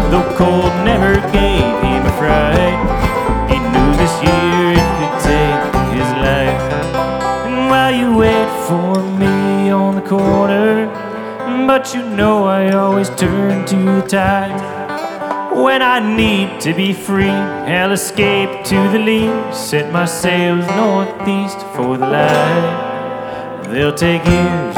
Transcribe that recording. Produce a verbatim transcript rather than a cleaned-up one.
though cold never gave him a fright. He knew this year it could take his life. And while you wait for me on the corner, but you know I always turn to the tide. When I need to be free, I'll escape to the lee, set my sails northeast for the light. They'll take years